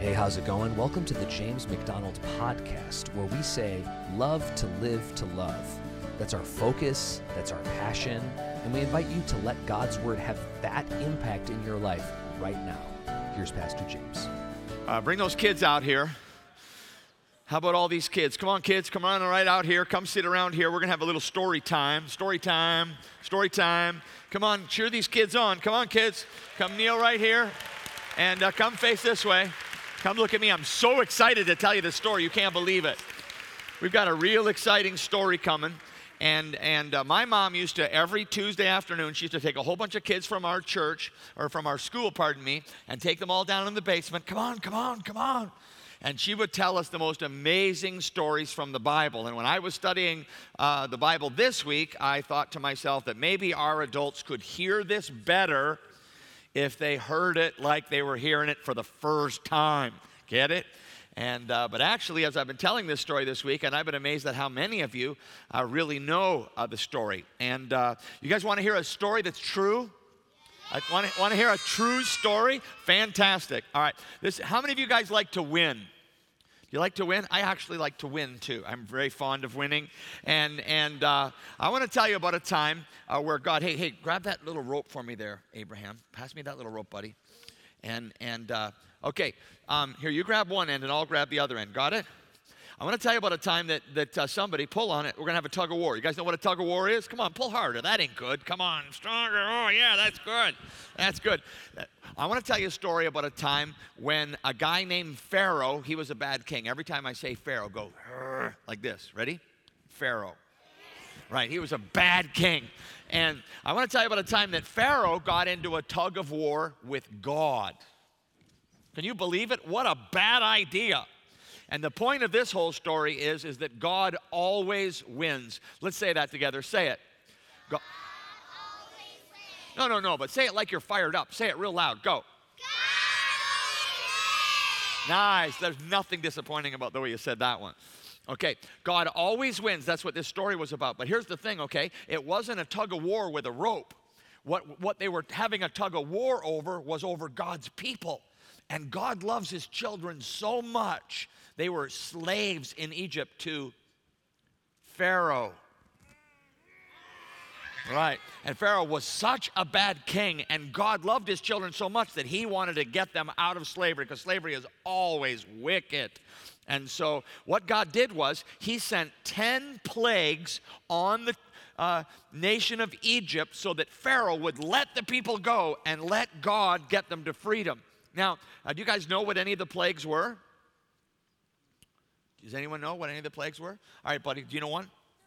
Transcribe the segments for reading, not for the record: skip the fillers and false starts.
Hey, how's it going? Welcome to the James McDonald Podcast, where we say, love to live to love. That's our focus, that's our passion, and we invite you to let God's Word have that impact in your life right now. Here's Pastor James. Bring those kids out here. How about all these kids? Come on, kids, come on right out here. Come sit around here. We're going to have a little story time. Story time. Story time. Come on, cheer these kids on. Come on, kids. Come kneel right here. And come face this way. Come look at me. I'm so excited to tell you this story. You can't believe it. We've got a real exciting story coming. And my mom used to, every Tuesday afternoon, she used to take a whole bunch of kids from our church, or from our school, pardon me, and take them all down in the basement. Come on, come on, come on. And she would tell us the most amazing stories from the Bible. And when I was studying the Bible this week, I thought to myself that maybe our adults could hear this better if they heard it like they were hearing it for the first time. Get it? And but actually, as I've been telling this story this week, and I've been amazed at how many of you really know the story. And you guys want to hear a story that's true? I want to hear a true story? Fantastic. All right. How many of you guys like to win? You like to win? I actually like to win too. I'm very fond of winning. And I want to tell you about a time where God, hey, grab that little rope for me there, Abraham. Pass me that little rope, buddy. Okay, here, you grab one end and I'll grab the other end. Got it? I want to tell you about a time that somebody, pull on it, we're going to have a tug of war. You guys know what a tug of war is? Come on, pull harder. That ain't good. Come on, stronger. Oh, yeah, that's good. That's good. I want to tell you a story about a time when a guy named Pharaoh, he was a bad king. Every time I say Pharaoh, go like this. Ready? Pharaoh. Right, he was a bad king. And I want to tell you about a time that Pharaoh got into a tug of war with God. Can you believe it? What a bad idea. And the point of this whole story is that God always wins. Let's say that together. Say it. God always wins. No, but say it like you're fired up. Say it real loud. Go. Nice. There's nothing disappointing about the way you said that one. Okay, God always wins. That's what this story was about. But here's the thing, okay? It wasn't a tug of war with a rope. What they were having a tug of war over was over God's people. And God loves his children so much. They were slaves in Egypt to Pharaoh. Right. And Pharaoh was such a bad king, and God loved his children so much that he wanted to get them out of slavery, because slavery is always wicked. And so what God did was he sent 10 plagues on the nation of Egypt so that Pharaoh would let the people go and let God get them to freedom. Now, do you guys know what any of the plagues were? Does anyone know what any of the plagues were? All right, buddy, do you know one?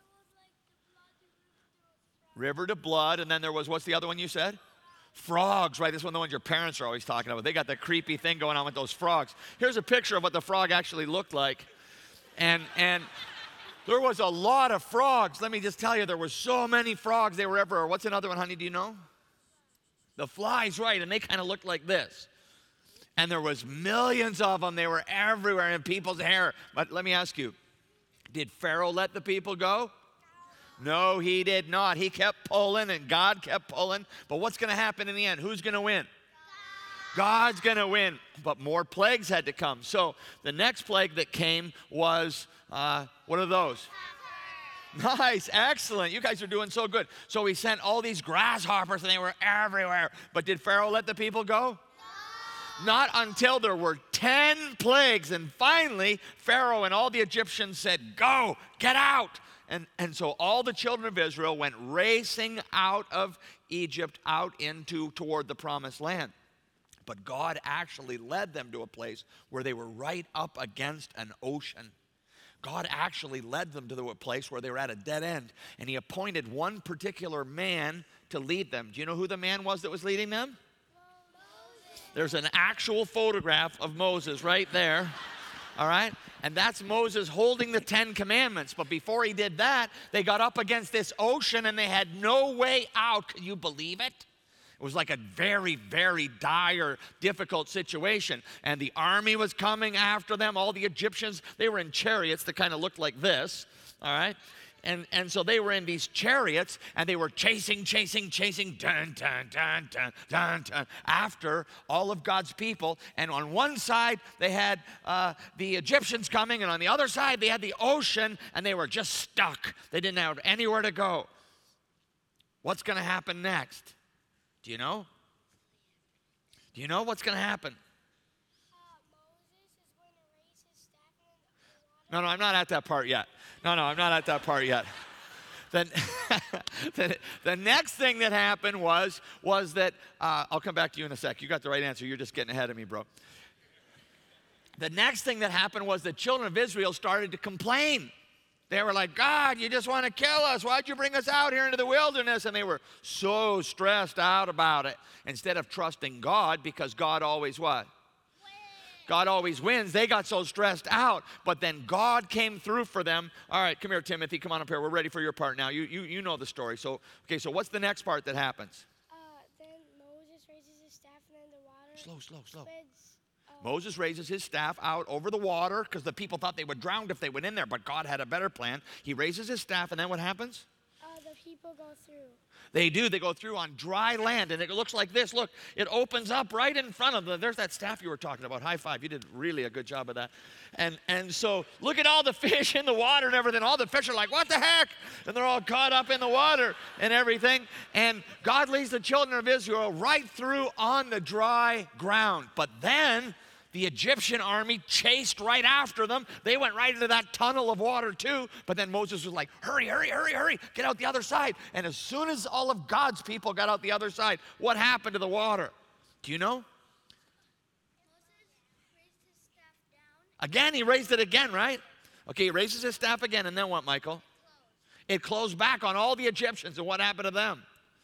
River to blood, and then there was, what's the other one you said? Frogs, right? This is one of the ones your parents are always talking about. They got that creepy thing going on with those frogs. Here's a picture of what the frog actually looked like. And there was a lot of frogs. Let me just tell you, there were so many frogs. They were everywhere. What's another one, honey? Do you know? The flies, right? And they kind of looked like this. And there was millions of them. They were everywhere in people's hair. But let me ask you, did Pharaoh let the people go? No, he did not. He kept pulling, and God kept pulling. But what's going to happen in the end? Who's going to win? God's going to win. But more plagues had to come. So the next plague that came was, what are those? Nice, excellent. You guys are doing so good. So he sent all these grasshoppers, and they were everywhere. But did Pharaoh let the people go? Not until there were 10 plagues. And finally, Pharaoh and all the Egyptians said, go, get out. And so all the children of Israel went racing out of Egypt toward the promised land. But God actually led them to a place where they were right up against an ocean. God actually led them to a place where they were at a dead end. And he appointed one particular man to lead them. Do you know who the man was that was leading them? There's an actual photograph of Moses right there, all right? And that's Moses holding the 10 Commandments. But before he did that, they got up against this ocean and they had no way out. Can you believe it? It was like a very, very dire, difficult situation. And the army was coming after them. All the Egyptians, they were in chariots that kind of looked like this, all right? and so they were in these chariots, and they were chasing, dun, dun, dun, dun, dun, dun, after all of God's people. And on one side, they had the Egyptians coming, and on the other side, they had the ocean, and they were just stuck. They didn't have anywhere to go. What's going to happen next? Do you know? Do you know what's going to happen? No, I'm not at that part yet. No, I'm not at that part yet. Then the next thing that happened was that, I'll come back to you in a sec. You got the right answer. You're just getting ahead of me, bro. The next thing that happened was the children of Israel started to complain. They were like, God, you just want to kill us. Why'd you bring us out here into the wilderness? And they were so stressed out about it. Instead of trusting God, because God always what? God always wins. They got so stressed out, but then God came through for them. All right, come here, Timothy. Come on up here. We're ready for your part now. You know the story. So what's the next part that happens? Then Moses raises his staff and then the water. Slow. Spreads, Moses raises his staff out over the water because the people thought they would drown if they went in there, but God had a better plan. He raises his staff, and then what happens? the people go through. They do. They go through on dry land, and it looks like this. Look, it opens up right in front of them. There's that staff you were talking about. High five. You did really a good job of that. And so look at all the fish in the water and everything. All the fish are like, what the heck? And they're all caught up in the water and everything. And God leads the children of Israel right through on the dry ground. But then the Egyptian army chased right after them. They went right into that tunnel of water too. But then Moses was like, hurry, get out the other side. And as soon as all of God's people got out the other side, what happened to the water? Do you know? Again, he raised it again, right? Okay, he raises his staff again, and then what, Michael? It closed back on all the Egyptians, and what happened to them?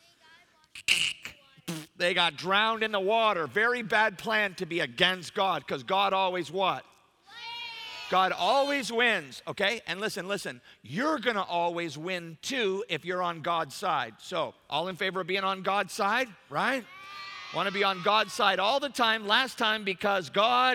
They got drowned in the water. Very bad plan to be against God, because God always what? God always wins, okay? And listen, you're going to always win too if you're on God's side. So, all in favor of being on God's side, right? Want to be on God's side all the time. Last time, because God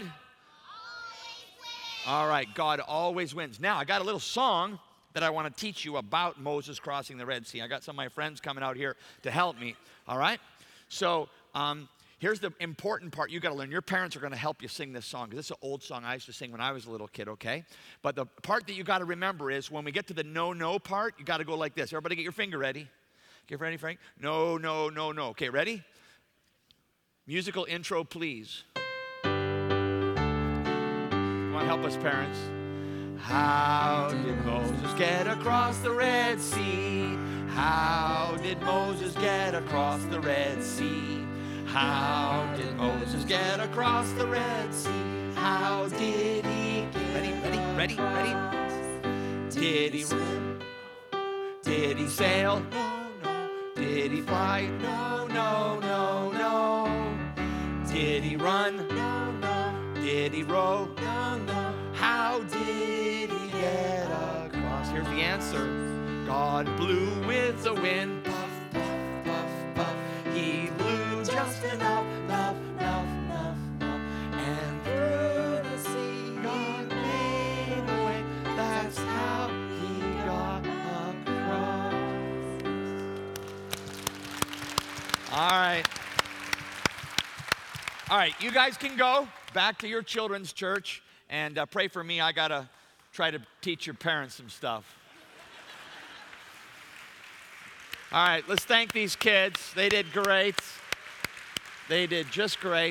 all right, God always wins. Now, I got a little song that I want to teach you about Moses crossing the Red Sea. I got some of my friends coming out here to help me, all right? So, here's the important part you got to learn. Your parents are going to help you sing this song, because this is an old song I used to sing when I was a little kid, okay? But the part that you got to remember is when we get to the no part, you got to go like this. Everybody get your finger ready. Get ready, Frank? No. Okay, ready? Musical intro, please. Come on, help us, parents. How did Moses get across the Red Sea? How did Moses get across the Red Sea? How did Moses get across the Red Sea? How did he get ready? Did he swim? Did he sail? No. Did he fly? No. Did he run? No. Did he row? No. How did he get across? Here's the answer. God blew with the wind, puff, puff, puff, puff. He blew just enough, and through the sea, God made a way. That's how he got across. All right, you guys can go back to your children's church and pray for me. I got to try to teach your parents some stuff. All right, let's thank these kids. They did great. They did just great.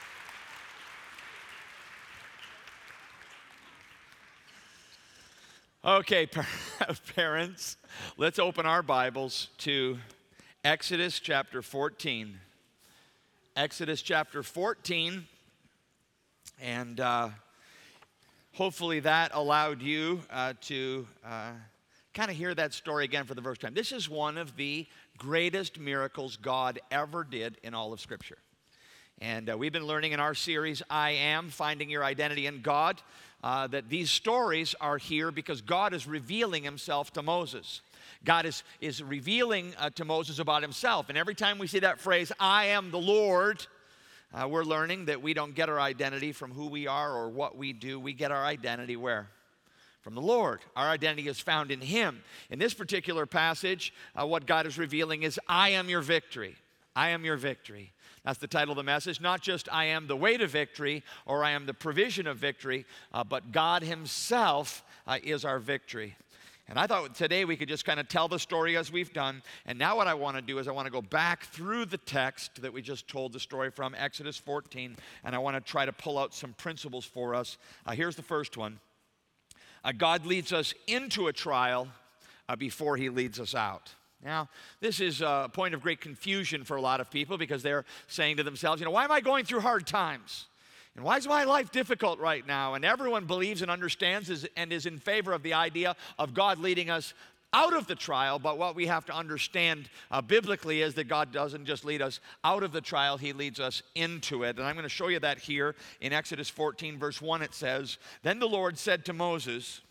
Okay, parents, let's open our Bibles to Exodus chapter 14. Exodus chapter 14, and hopefully that allowed you to kind of hear that story again for the first time. This is one of the greatest miracles God ever did in all of Scripture. And we've been learning in our series, I Am, Finding Your Identity in God, that these stories are here because God is revealing himself to Moses. God is revealing to Moses about himself. And every time we see that phrase, I am the Lord, we're learning that we don't get our identity from who we are or what we do. We get our identity where? from the Lord. Our identity is found in Him. In this particular passage, what God is revealing is, I am your victory. I am your victory. That's the title of the message. Not just I am the way to victory or I am the provision of victory, but God Himself is our victory. And I thought today we could just kind of tell the story as we've done. And now what I want to do is I want to go back through the text that we just told the story from, Exodus 14, and I want to try to pull out some principles for us. Here's the first one. God leads us into a trial before He leads us out. Now, this is a point of great confusion for a lot of people because they're saying to themselves, why am I going through hard times? And why is my life difficult right now? And everyone believes and understands and is in favor of the idea of God leading us out of the trial, but what we have to understand biblically is that God doesn't just lead us out of the trial, He leads us into it. And I'm going to show you that here in Exodus 14, verse 1. It says, Then the Lord said to Moses,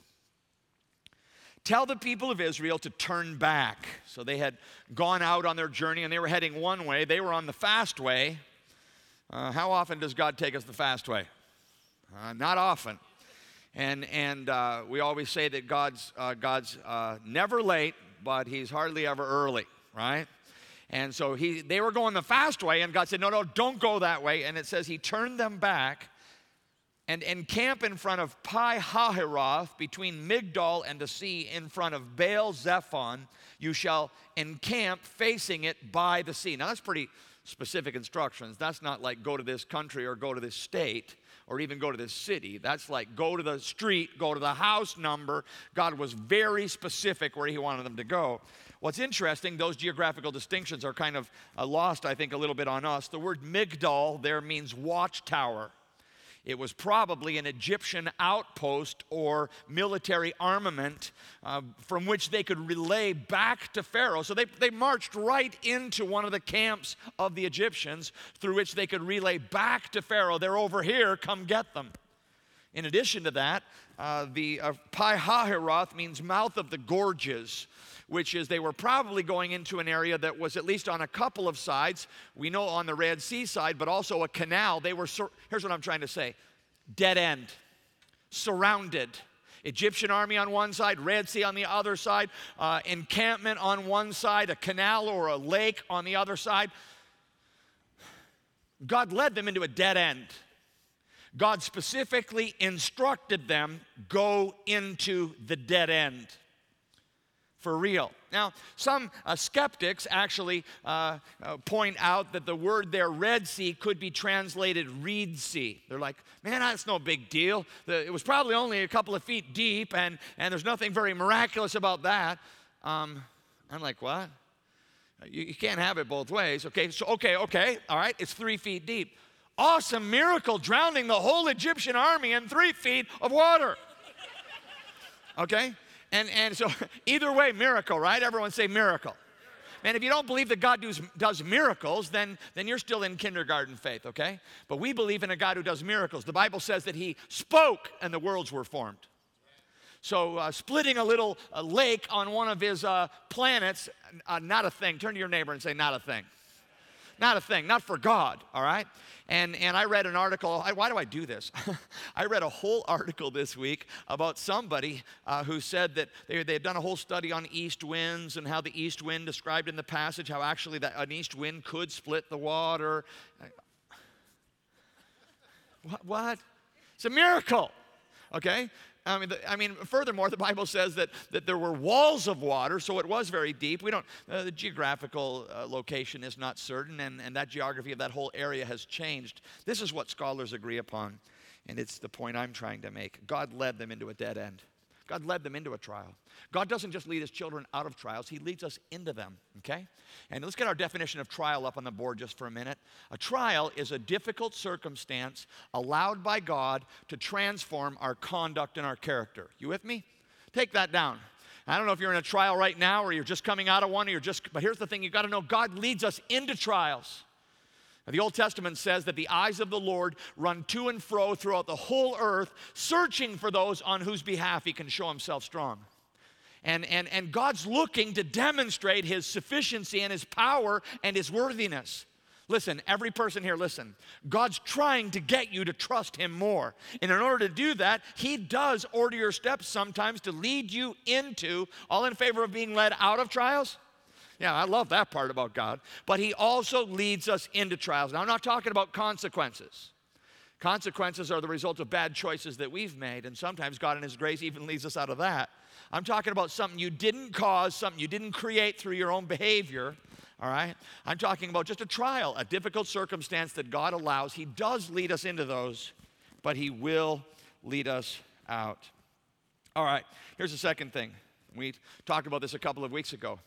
Tell the people of Israel to turn back. So they had gone out on their journey and they were heading one way. They were on the fast way. How often does God take us the fast way? Not often. And we always say that God's never late, but He's hardly ever early, right? And so they were going the fast way, and God said, no, don't go that way. And it says He turned them back and encamp in front of Pi-hahiroth, between Migdol and the sea, in front of Baal-zephon. You shall encamp facing it by the sea. Now that's pretty specific instructions. That's not like go to this country or go to this state or even go to this city. That's like go to the street, go to the house number. God was very specific where He wanted them to go. What's interesting, those geographical distinctions are kind of lost, I think, a little bit on us. The word Migdol there means watchtower. It was probably an Egyptian outpost or military armament from which they could relay back to Pharaoh. So they marched right into one of the camps of the Egyptians through which they could relay back to Pharaoh. They're over here, come get them. In addition to that, the Pi-hahiroth means mouth of the gorges, which is they were probably going into an area that was at least on a couple of sides. We know on the Red Sea side, but also a canal. They were, here's what I'm trying to say, dead end, surrounded. Egyptian army on one side, Red Sea on the other side, encampment on one side, a canal or a lake on the other side. God led them into a dead end. God specifically instructed them, go into the dead end. For real. Now, some skeptics actually point out that the word there, Red Sea, could be translated Reed Sea. They're like, man, that's no big deal. It was probably only a couple of feet deep, and there's nothing very miraculous about that. I'm like, what? You can't have it both ways. Okay, all right, it's 3 feet deep. Awesome miracle, drowning the whole Egyptian army in 3 feet of water. Okay? And so either way, miracle, right? Everyone say miracle. Man, if you don't believe that God does miracles, then you're still in kindergarten faith, okay? But we believe in a God who does miracles. The Bible says that He spoke and the worlds were formed. So splitting a little lake on one of His planets, not a thing. Turn to your neighbor and say, not a thing. Not a thing, not for God, all right? And I read an article, why do I do this? I read a whole article this week about somebody who said that they had done a whole study on east winds and how the east wind described in the passage, how actually an east wind could split the water. What? It's a miracle, okay? I mean, furthermore, the Bible says that there were walls of water, so it was very deep. We don't, the geographical location is not certain, and that geography of that whole area has changed. This is what scholars agree upon, and it's the point I'm trying to make. God led them into a dead end. God led them into a trial. God doesn't just lead His children out of trials, He leads us into them, okay? And let's get our definition of trial up on the board just for a minute. A trial is a difficult circumstance allowed by God to transform our conduct and our character. You with me? Take that down. I don't know if you're in a trial right now or you're just coming out of one but here's the thing, you've got to know God leads us into trials. The Old Testament says that the eyes of the Lord run to and fro throughout the whole earth, searching for those on whose behalf He can show Himself strong. And God's looking to demonstrate His sufficiency and His power and His worthiness. Listen, every person here, listen. God's trying to get you to trust Him more. And in order to do that, He does order your steps sometimes to lead you into, all in favor of being led out of trials. Yeah, I love that part about God. But He also leads us into trials. Now, I'm not talking about consequences. Consequences are the result of bad choices that we've made, and sometimes God in His grace even leads us out of that. I'm talking about something you didn't cause, something you didn't create through your own behavior, all right? I'm talking about just a trial, a difficult circumstance that God allows. He does lead us into those, but He will lead us out. All right, here's the second thing. We talked about this a couple of weeks ago.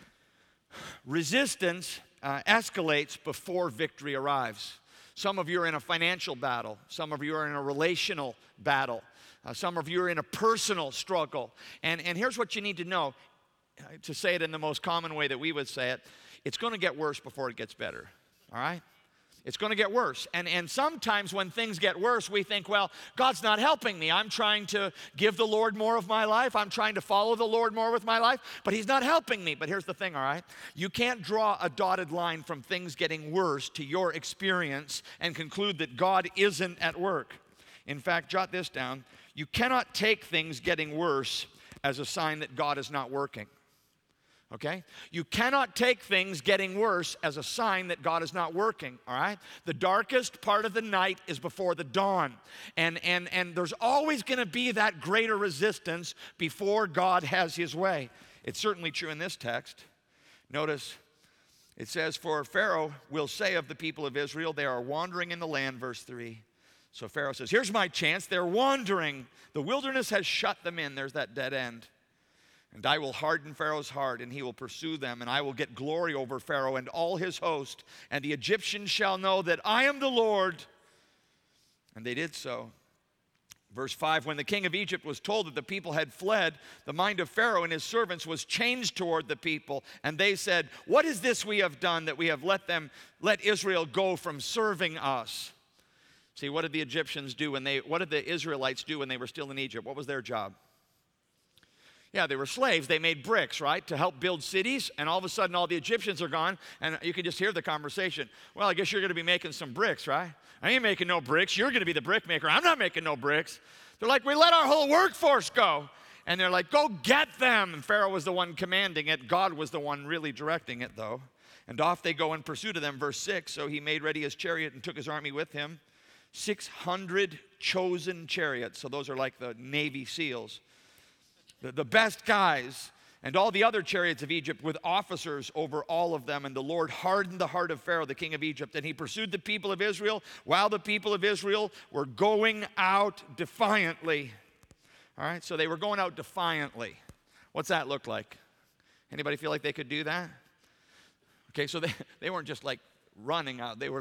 Resistance escalates before victory arrives. Some of you are in a financial battle. Some of you are in a relational battle. Some of you are in a personal struggle. And here's what you need to know, to say it in the most common way that we would say it. It's going to get worse before it gets better, all right? It's going to get worse. And sometimes when things get worse, we think, well, God's not helping me. I'm trying to give the Lord more of my life. I'm trying to follow the Lord more with my life, but He's not helping me. But here's the thing, all right? You can't draw a dotted line from things getting worse to your experience and conclude that God isn't at work. In fact, jot this down. You cannot take things getting worse as a sign that God is not working. Okay? You cannot take things getting worse as a sign that God is not working, all right? The darkest part of the night is before the dawn. And there's always going to be that greater resistance before God has His way. It's certainly true in this text. Notice it says, "For Pharaoh will say of the people of Israel, they are wandering in the land," verse 3. So Pharaoh says, here's my chance. They're wandering. The wilderness has shut them in. There's that dead end. "And I will harden Pharaoh's heart, and he will pursue them, and I will get glory over Pharaoh and all his host, and the Egyptians shall know that I am the Lord." And they did so. Verse 5, "When the king of Egypt was told that the people had fled, the mind of Pharaoh and his servants was changed toward the people, and they said, 'What is this we have done, that we have let Israel go from serving us?'" See, what did the Egyptians do what did the Israelites do when they were still in Egypt? What was their job? Yeah, they were slaves. They made bricks, right, to help build cities. And all of a sudden, all the Egyptians are gone. And you can just hear the conversation. "Well, I guess you're going to be making some bricks, right? I ain't making no bricks. You're going to be the brick maker. I'm not making no bricks." They're like, "We let our whole workforce go." And they're like, "Go get them." And Pharaoh was the one commanding it. God was the one really directing it, though. And off they go in pursuit of them. Verse 6, "So he made ready his chariot and took his army with him, 600 chosen chariots." So those are like the Navy SEALs. The best guys, and all the other chariots of Egypt with officers over all of them. And the Lord hardened the heart of Pharaoh, the king of Egypt, and he pursued the people of Israel while the people of Israel were going out defiantly. All right, so they were going out defiantly. What's that look like? Anybody feel like they could do that? Okay, so they weren't just like running out. They were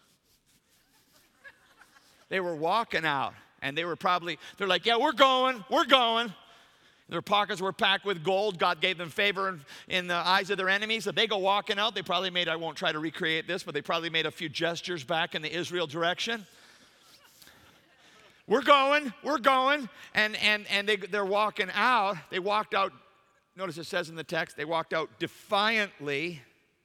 walking out, and they're like, "Yeah, we're going. Their pockets were packed with gold. God gave them favor in the eyes of their enemies. If they go walking out, they probably made, I won't try to recreate this, but they probably made a few gestures back in the Israel direction. We're going. And they're walking out. They walked out, notice it says in the text, they walked out defiantly.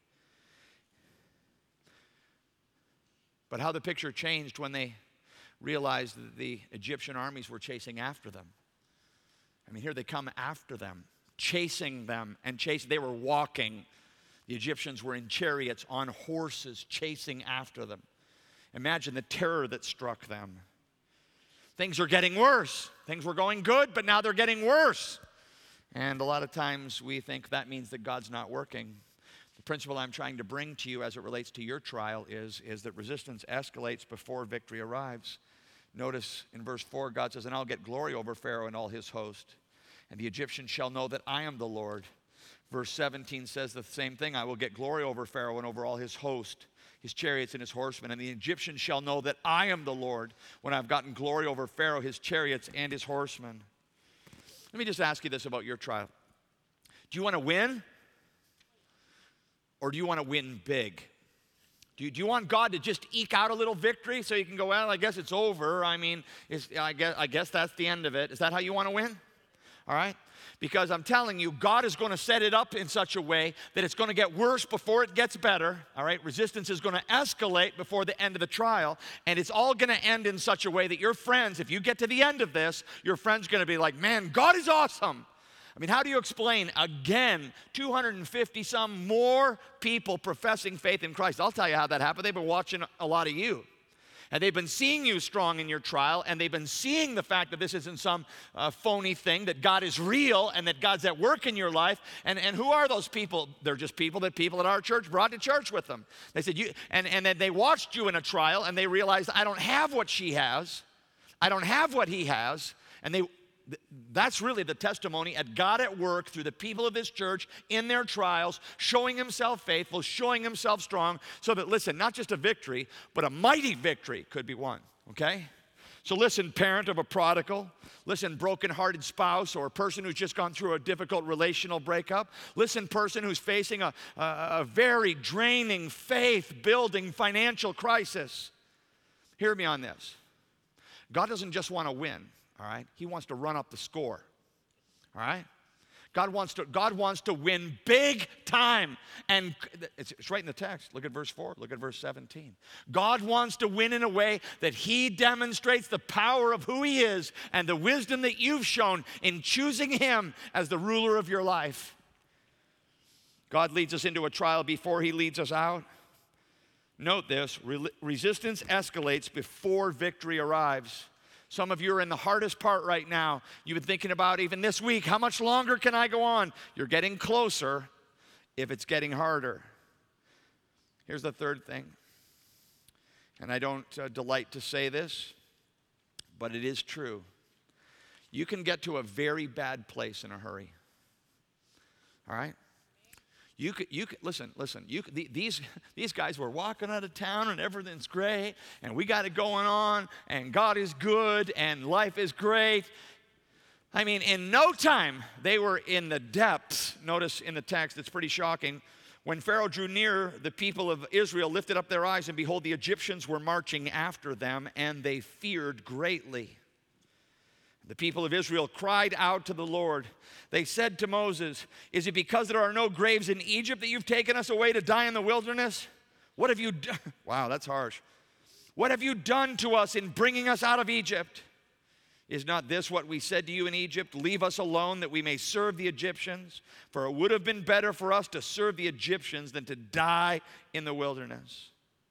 But how the picture changed when they realized that the Egyptian armies were chasing after them. I mean, here they come after them, chasing them, they were walking. The Egyptians were in chariots on horses chasing after them. Imagine the terror that struck them. Things are getting worse. Things were going good, but now they're getting worse. And a lot of times we think that means that God's not working. The principle I'm trying to bring to you as it relates to your trial is that resistance escalates before victory arrives. Notice in verse 4, God says, "And I'll get glory over Pharaoh and all his host, and the Egyptians shall know that I am the Lord." Verse 17 says the same thing. "I will get glory over Pharaoh and over all his host, his chariots and his horsemen, and the Egyptians shall know that I am the Lord when I've gotten glory over Pharaoh, his chariots, and his horsemen." Let me just ask you this about your trial. Do you want to win? Or do you want to win big? Do you want God to just eke out a little victory so you can go, "Well, I guess it's over. I mean, I guess that's the end of it." Is that how you want to win? All right? Because I'm telling you, God is going to set it up in such a way that it's going to get worse before it gets better, all right? Resistance is going to escalate before the end of the trial, and it's all going to end in such a way that your friends, if you get to the end of this, your friend's going to be like, man, God is awesome. I mean, how do you explain, again, 250 some more people professing faith in Christ? I'll tell you how that happened. They've been watching a lot of you. And they've been seeing you strong in your trial, and they've been seeing the fact that this isn't some phony thing, that God is real and that God's at work in your life. And who are those people? They're just people at our church brought to church with them. They said, and then they watched you in a trial, and they realized, I don't have what she has. I don't have what he has. And that's really the testimony at God at work through the people of this church in their trials, showing himself faithful, showing himself strong, so that, listen, not just a victory, but a mighty victory could be won, okay? So listen, parent of a prodigal. Listen, broken-hearted spouse or a person who's just gone through a difficult relational breakup. Listen, person who's facing a very draining, faith-building financial crisis. Hear me on this. God doesn't just want to win. All right? He wants to run up the score. All right? God wants to win big time. And it's right in the text. Look at verse 4. Look at verse 17. God wants to win in a way that he demonstrates the power of who he is and the wisdom that you've shown in choosing him as the ruler of your life. God leads us into a trial before he leads us out. Note this. Resistance escalates before victory arrives. Some of you are in the hardest part right now. You've been thinking about even this week, how much longer can I go on? You're getting closer if it's getting harder. Here's the third thing, and I don't delight to say this, but it is true. You can get to a very bad place in a hurry. All right? You could listen. These guys were walking out of town and everything's great and we got it going on and God is good and life is great. I mean, in no time they were in the depths. Notice in the text, it's pretty shocking. When Pharaoh drew near, the people of Israel lifted up their eyes and behold, the Egyptians were marching after them and they feared greatly. The people of Israel cried out to the Lord. They said to Moses, is it because there are no graves in Egypt that you've taken us away to die in the wilderness? What have you done? Wow, that's harsh. What have you done to us in bringing us out of Egypt? Is not this what we said to you in Egypt? Leave us alone that we may serve the Egyptians. For it would have been better for us to serve the Egyptians than to die in the wilderness.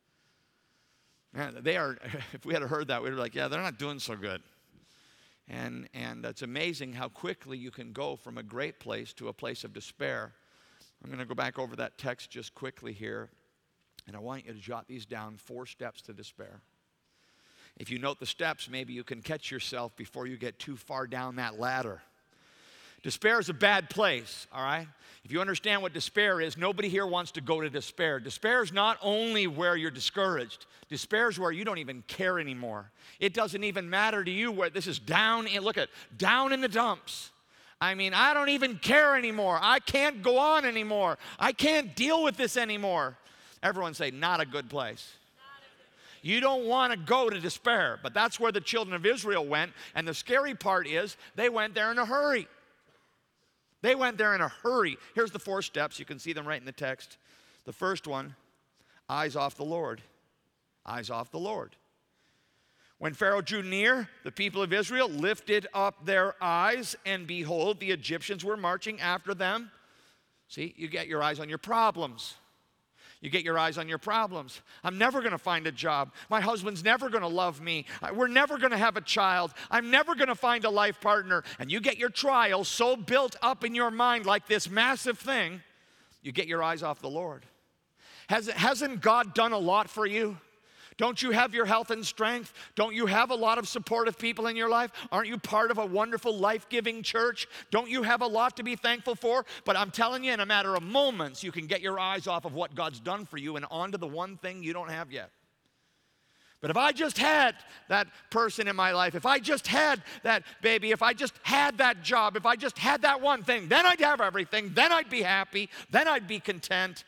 Man, if we had heard that, we'd be like, yeah, they're not doing so good. And it's amazing how quickly you can go from a great place to a place of despair. I'm going to go back over that text just quickly here, and I want you to jot these down, 4 steps to despair. If you note the steps, maybe you can catch yourself before you get too far down that ladder. Despair is a bad place, all right? If you understand what despair is, nobody here wants to go to despair. Despair is not only where you're discouraged. Despair is where you don't even care anymore. It doesn't even matter to you where this is down in the dumps. I mean, I don't even care anymore. I can't go on anymore. I can't deal with this anymore. Everyone say, not a good place. You don't want to go to despair, but that's where the children of Israel went, and the scary part is they went there in a hurry. They went there in a hurry. Here's the 4 steps. You can see them right in the text. The first one, eyes off the Lord. Eyes off the Lord. When Pharaoh drew near, the people of Israel lifted up their eyes, and behold, the Egyptians were marching after them. See, you get your eyes on your problems. You get your eyes on your problems. I'm never going to find a job. My husband's never going to love me. We're never going to have a child. I'm never going to find a life partner. And you get your trial so built up in your mind like this massive thing, you get your eyes off the Lord. Hasn't God done a lot for you? Don't you have your health and strength? Don't you have a lot of supportive people in your life? Aren't you part of a wonderful, life-giving church? Don't you have a lot to be thankful for? But I'm telling you, in a matter of moments, you can get your eyes off of what God's done for you and onto the one thing you don't have yet. But if I just had that person in my life, if I just had that baby, if I just had that job, if I just had that one thing, then I'd have everything, then I'd be happy, then I'd be content.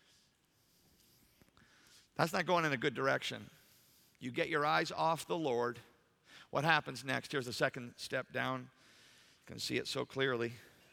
That's not going in a good direction. You get your eyes off the Lord. What happens next? Here's the second step down. You can see it so clearly.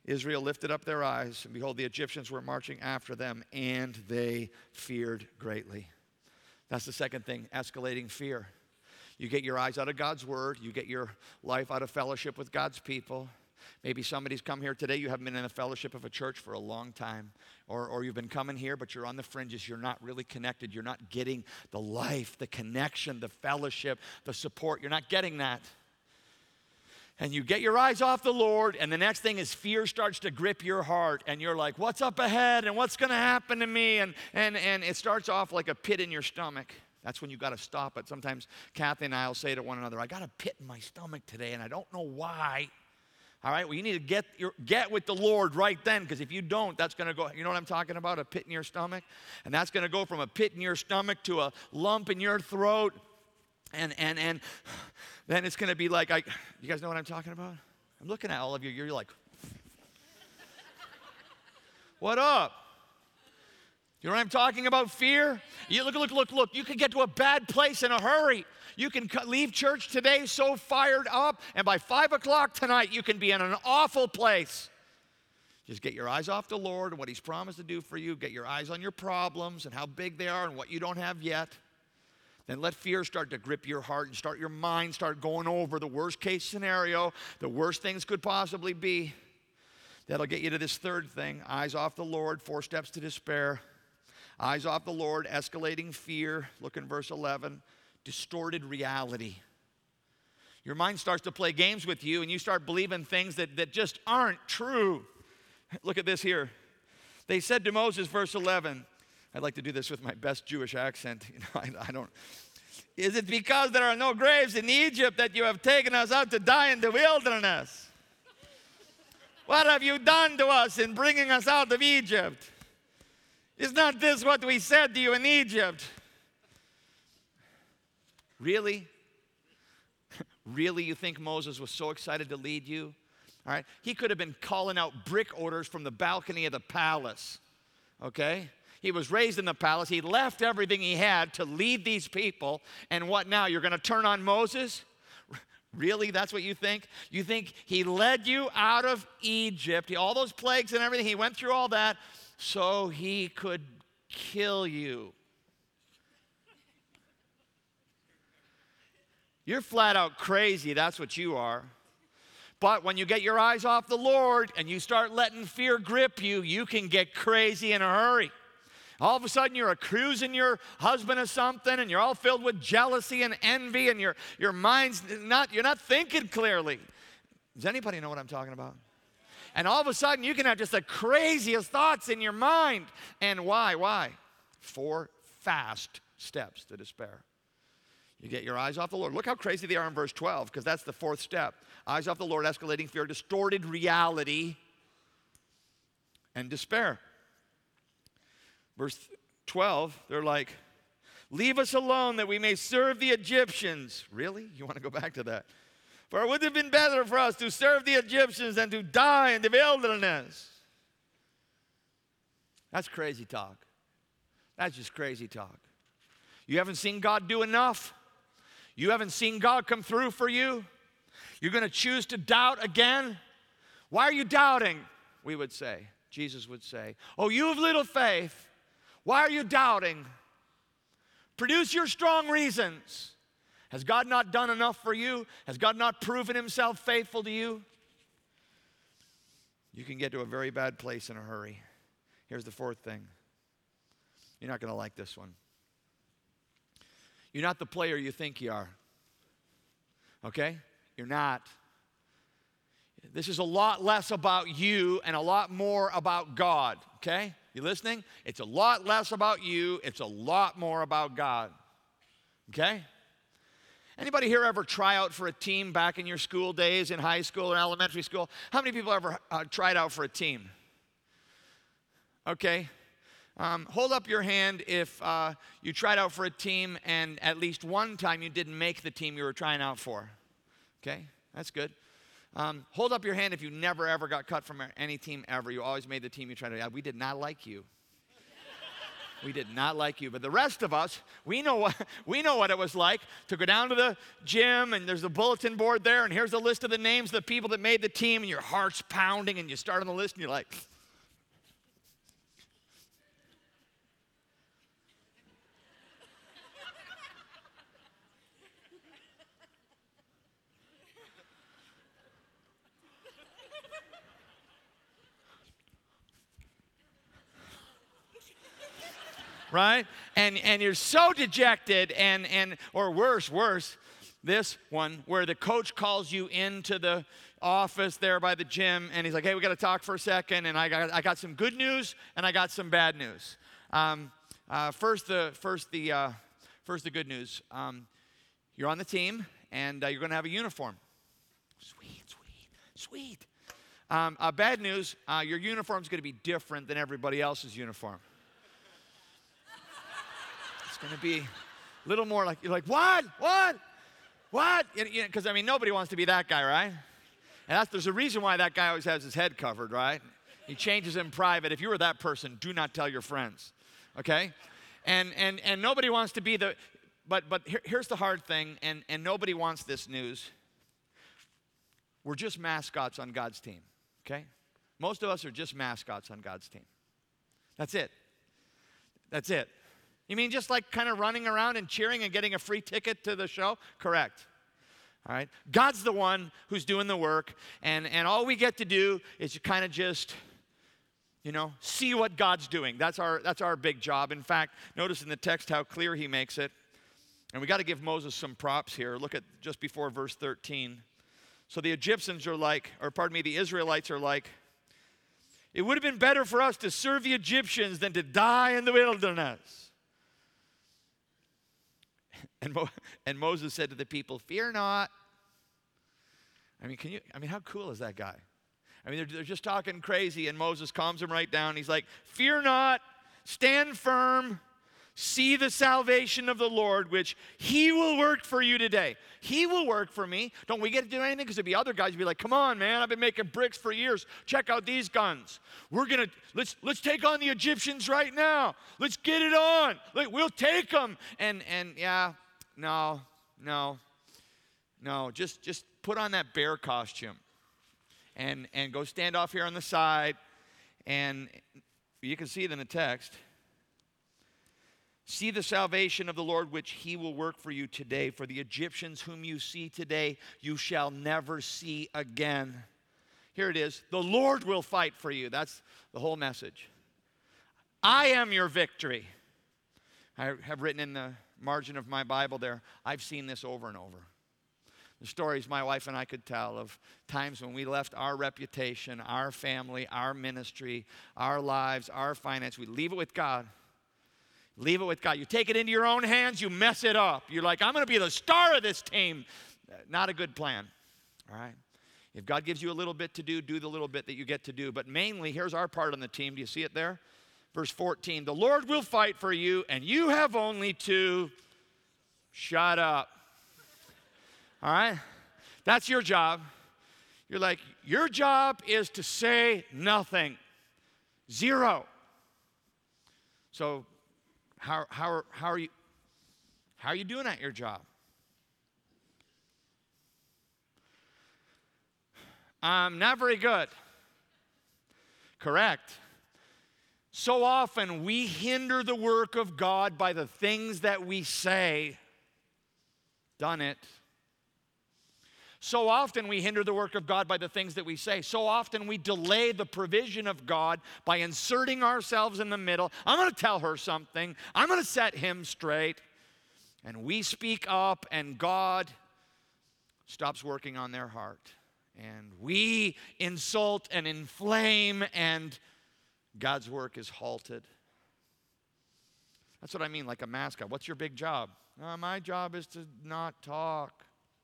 Israel lifted up their eyes, and behold, the Egyptians were marching after them, and they feared greatly. That's the second thing, escalating fear. You get your eyes out of God's word. You get your life out of fellowship with God's people. Maybe somebody's come here today. You haven't been in the fellowship of a church for a long time. Or you've been coming here, but you're on the fringes. You're not really connected. You're not getting the life, the connection, the fellowship, the support. You're not getting that. And you get your eyes off the Lord, and the next thing is fear starts to grip your heart, and you're like, what's up ahead, and what's going to happen to me? And it starts off like a pit in your stomach. That's when you got to stop it. Sometimes Kathy and I will say to one another, I got a pit in my stomach today, and I don't know why. All right, well, you need to get with the Lord right then, because if you don't, that's going to go, you know what I'm talking about, a pit in your stomach? And that's going to go from a pit in your stomach to a lump in your throat. And then it's going to be like, you guys know what I'm talking about? I'm looking at all of you. You're like, what up? You know what I'm talking about? Fear? You look. You can get to a bad place in a hurry. You can leave church today so fired up, and by 5 o'clock tonight, you can be in an awful place. Just get your eyes off the Lord and what He's promised to do for you. Get your eyes on your problems and how big they are and what you don't have yet. Then let fear start to grip your heart and start your mind, start going over the worst case scenario, the worst things could possibly be. That'll get you to this third thing, eyes off the Lord, 4 steps to despair. Eyes off the Lord, escalating fear. Look in verse 11, distorted reality. Your mind starts to play games with you, and you start believing things that just aren't true. Look at this here. They said to Moses, verse 11, I'd like to do this with my best Jewish accent. I don't. Is it because there are no graves in Egypt that you have taken us out to die in the wilderness? What have you done to us in bringing us out of Egypt? Is not this what we said to you in Egypt? Really? Really, you think Moses was so excited to lead you? All right. He could have been calling out brick orders from the balcony of the palace. Okay? He was raised in the palace. He left everything he had to lead these people. And what now? You're going to turn on Moses? Really? That's what you think? You think he led you out of Egypt, all those plagues and everything, he went through all that so he could kill you. You're flat out crazy. That's what you are. But when you get your eyes off the Lord and you start letting fear grip you, you can get crazy in a hurry. All of a sudden, you're accusing your husband of something, and you're all filled with jealousy and envy, and your mind's you're not thinking clearly. Does anybody know what I'm talking about? And all of a sudden, you can have just the craziest thoughts in your mind. And why? 4 fast steps to despair. You get your eyes off the Lord. Look how crazy they are in verse 12, because that's the 4th step. Eyes off the Lord, escalating fear, distorted reality, and despair. Verse 12, they're like, leave us alone that we may serve the Egyptians. Really? You want to go back to that? For it would have been better for us to serve the Egyptians than to die in the wilderness. That's crazy talk. That's just crazy talk. You haven't seen God do enough? You haven't seen God come through for you? You're going to choose to doubt again? Why are you doubting? We would say, Jesus would say, oh, you have little faith. Why are you doubting? Produce your strong reasons. Has God not done enough for you? Has God not proven Himself faithful to you? You can get to a very bad place in a hurry. Here's the 4th thing. You're not going to like this one. You're not the player you think you are. Okay? You're not. This is a lot less about you and a lot more about God. Okay? You listening? It's a lot less about you. It's a lot more about God. Okay? Anybody here ever try out for a team back in your school days, in high school or elementary school? How many people ever tried out for a team? Okay. Hold up your hand if you tried out for a team and at least one time you didn't make the team you were trying out for. Okay? That's good. Hold up your hand if you never, ever got cut from any team ever. You always made the team you tried to. We did not like you. We did not like you. But the rest of us, we know what it was like to go down to the gym, and there's a bulletin board there, and here's a list of the names of the people that made the team, and your heart's pounding, and you start on the list, and you're like, right? And you're so dejected, or worse, this one where the coach calls you into the office there by the gym, and he's like, hey, we got to talk for a second, and I got some good news, and I got some bad news. First the good news. You're on the team, and you're going to have a uniform. Sweet. Bad news, your uniform's going to be different than everybody else's uniform. It's going to be a little more like, you're like, what? Because, nobody wants to be that guy, right? And there's a reason why that guy always has his head covered, right? He changes in private. If you were that person, do not tell your friends, okay? And nobody wants to be but here's the hard thing, and nobody wants this news. We're just mascots on God's team, okay? Most of us are just mascots on God's team. That's it. You mean just like kind of running around and cheering and getting a free ticket to the show? Correct. All right? God's the one who's doing the work, and all we get to do is to kind of just, see what God's doing. That's our big job. In fact, notice in the text how clear he makes it. And we got to give Moses some props here. Look at just before verse 13. So the Egyptians are like, the Israelites are like, it would have been better for us to serve the Egyptians than to die in the wilderness. And Moses said to the people, fear not. How cool is that guy? They're just talking crazy, and Moses calms them right down. He's like, fear not, stand firm, see the salvation of the Lord, which he will work for you today. He will work for me. Don't we get to do anything? Because there'd be other guys who'd be like, come on, man, I've been making bricks for years. Check out these guns. Let's take on the Egyptians right now. Let's get it on. We'll take them. And yeah, no. Just put on that bear costume and go stand off here on the side. And you can see it in the text. See the salvation of the Lord, which he will work for you today. For the Egyptians whom you see today, you shall never see again. Here it is. The Lord will fight for you. That's the whole message. I am your victory. I have written in the margin of my Bible there, I've seen this over and over. The stories my wife and I could tell of times when we left our reputation, our family, our ministry, our lives, our finance. We leave it with God. Leave it with God. You take it into your own hands, you mess it up. You're like, I'm going to be the star of this team. Not a good plan, all right? If God gives you a little bit to do the little bit that you get to do. But mainly, here's our part on the team. Do you see it there? Verse 14, the Lord will fight for you, and you have only to shut up. All right? That's your job. You're like, your job is to say nothing. Zero. So, how are you doing at your job? Not very good. Correct. So often we hinder the work of God by the things that we say. Done it. So often we hinder the work of God by the things that we say. So often we delay the provision of God by inserting ourselves in the middle. I'm going to tell her something. I'm going to set him straight. And we speak up, and God stops working on their heart. And we insult and inflame, and God's work is halted. That's what I mean, like a mascot. What's your big job? My job is to not talk.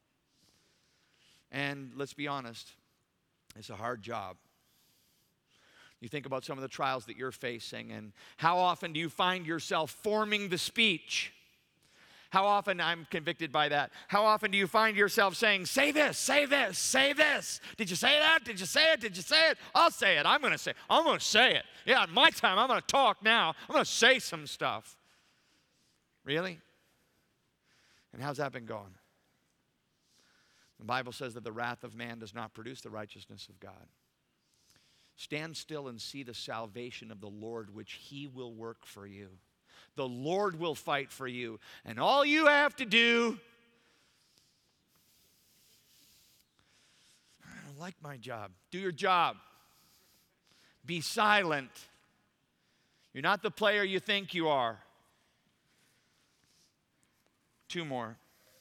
And let's be honest, it's a hard job. You think about some of the trials that you're facing, and how often do you find yourself forming the speech? How often I'm convicted by that? How often do you find yourself saying, say this, say this, say this? Did you say that? Did you say it? Did you say it? I'll say it. I'm going to say it. I'm going to say it. Yeah, my time, I'm going to talk now. I'm going to say some stuff. Really? And how's that been going? The Bible says that the wrath of man does not produce the righteousness of God. Stand still and see the salvation of the Lord, which he will work for you. The Lord will fight for you. And all you have to do, I don't like my job. Do your job. Be silent. You're not the player you think you are. 2 more.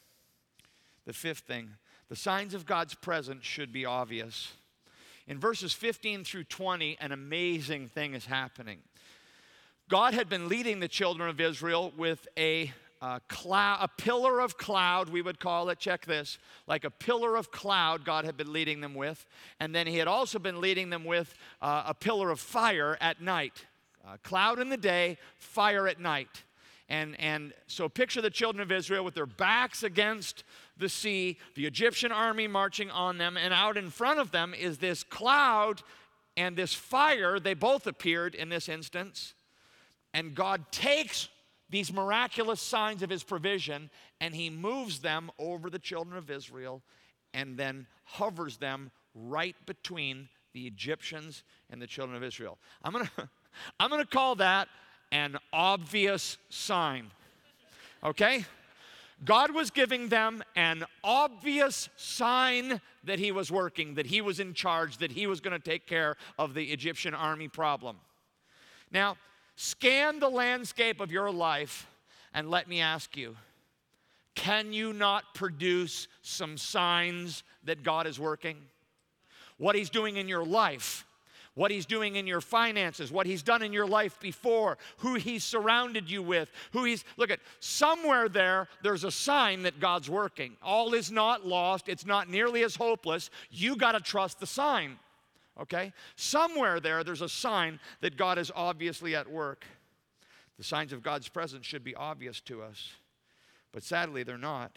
The 5th thing, the signs of God's presence should be obvious. In verses 15 through 20, an amazing thing is happening. God had been leading the children of Israel with a pillar of cloud, we would call it, check this, like a pillar of cloud God had been leading them with. And then he had also been leading them with a pillar of fire at night. Cloud in the day, fire at night. And so picture the children of Israel with their backs against the sea, the Egyptian army marching on them, and out in front of them is this cloud and this fire. They both appeared in this instance. And God takes these miraculous signs of his provision and he moves them over the children of Israel and then hovers them right between the Egyptians and the children of Israel. I'm gonna call that an obvious sign. Okay? God was giving them an obvious sign that he was working, that he was in charge, that he was going to take care of the Egyptian army problem. Now, scan the landscape of your life and let me ask you, can you not produce some signs that God is working? What he's doing in your life, what he's doing in your finances, what he's done in your life before, who he's surrounded you with, look at, somewhere there's a sign that God's working. All is not lost. It's not nearly as hopeless. You got to trust the sign, okay? Somewhere there's a sign that God is obviously at work. The signs of God's presence should be obvious to us, but sadly they're not.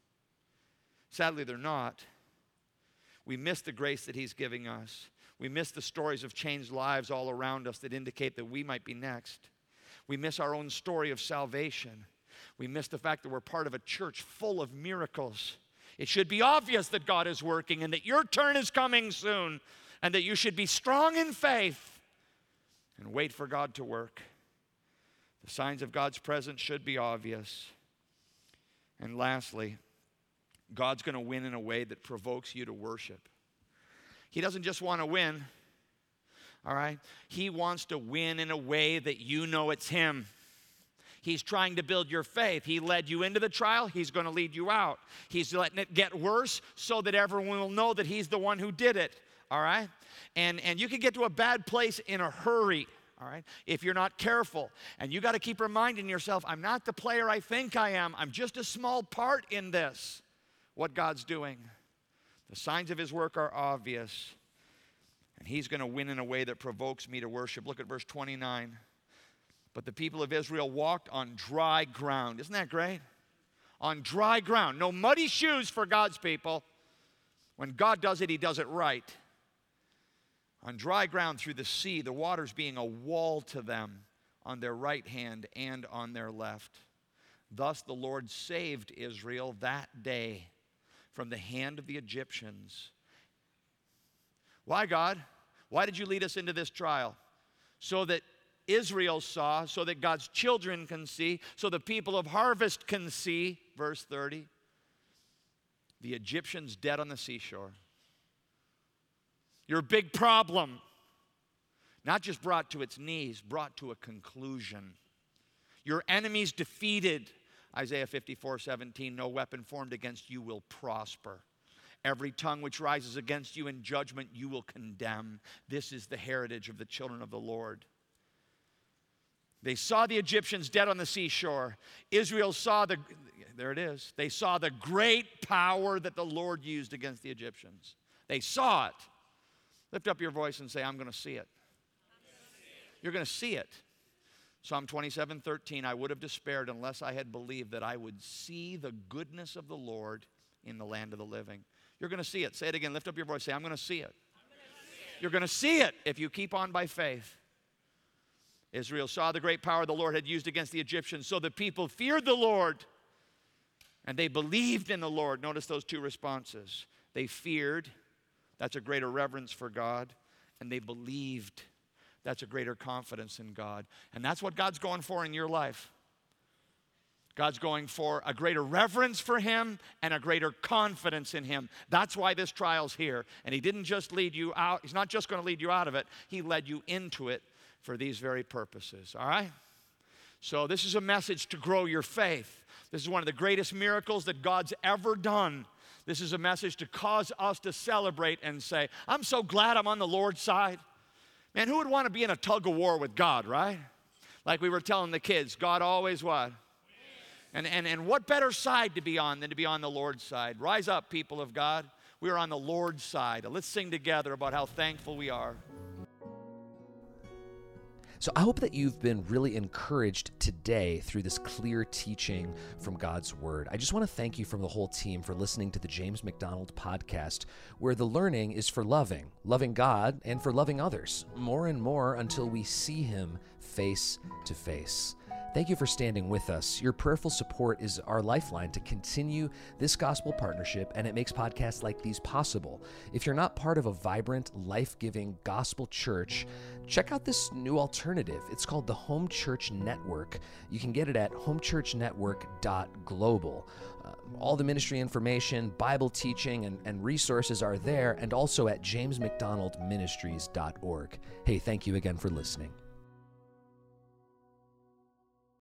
Sadly they're not. We miss the grace that he's giving us. We miss the stories of changed lives all around us that indicate that we might be next. We miss our own story of salvation. We miss the fact that we're part of a church full of miracles. It should be obvious that God is working and that your turn is coming soon and that you should be strong in faith and wait for God to work. The signs of God's presence should be obvious. And lastly, God's going to win in a way that provokes you to worship. He doesn't just want to win, all right? He wants to win in a way that you know it's him. He's trying to build your faith. He led you into the trial. He's going to lead you out. He's letting it get worse so that everyone will know that he's the one who did it, all right? And you can get to a bad place in a hurry, all right, if you're not careful. And you got to keep reminding yourself, I'm not the player I think I am. I'm just a small part in this, what God's doing. The signs of his work are obvious, and he's going to win in a way that provokes me to worship. Look at verse 29. But the people of Israel walked on dry ground. Isn't that great? On dry ground. No muddy shoes for God's people. When God does it, he does it right. On dry ground through the sea, the waters being a wall to them on their right hand and on their left. Thus the Lord saved Israel that day from the hand of the Egyptians. Why, God? Why did you lead us into this trial? So that Israel saw, so that God's children can see, so the people of harvest can see, verse 30, the Egyptians dead on the seashore. Your big problem, not just brought to its knees, brought to a conclusion. Your enemies defeated. Isaiah 54:17, no weapon formed against you will prosper. Every tongue which rises against you in judgment you will condemn. This is the heritage of the children of the Lord. They saw the Egyptians dead on the seashore. Israel saw there it is. They saw the great power that the Lord used against the Egyptians. They saw it. Lift up your voice and say, I'm going to see it. You're going to see it. Psalm 27:13, I would have despaired unless I had believed that I would see the goodness of the Lord in the land of the living. You're going to see it. Say it again. Lift up your voice. Say, I'm going to see it. You're going to see it if you keep on by faith. Israel saw the great power the Lord had used against the Egyptians, so the people feared the Lord, and they believed in the Lord. Notice those two responses. They feared. That's a greater reverence for God. And they believed. That's a greater confidence in God. And that's what God's going for in your life. God's going for a greater reverence for Him and a greater confidence in Him. That's why this trial's here. And He didn't just lead you out. He's not just going to lead you out of it. He led you into it for these very purposes. All right? So this is a message to grow your faith. This is one of the greatest miracles that God's ever done. This is a message to cause us to celebrate and say, I'm so glad I'm on the Lord's side. Man, who would want to be in a tug of war with God, right? Like we were telling the kids, God always what? And what better side to be on than to be on the Lord's side? Rise up, people of God. We are on the Lord's side. Let's sing together about how thankful we are. So I hope that you've been really encouraged today through this clear teaching from God's Word. I just want to thank you from the whole team for listening to the James MacDonald podcast, where the learning is for loving God and for loving others, more and more until we see Him face to face. Thank you for standing with us. Your prayerful support is our lifeline to continue this gospel partnership, and it makes podcasts like these possible. If you're not part of a vibrant, life-giving gospel church, check out this new alternative. It's called the Home Church Network. You can get it at homechurchnetwork.global. All the ministry information, Bible teaching, and resources are there, and also at jamesmcdonaldministries.org. Hey, thank you again for listening.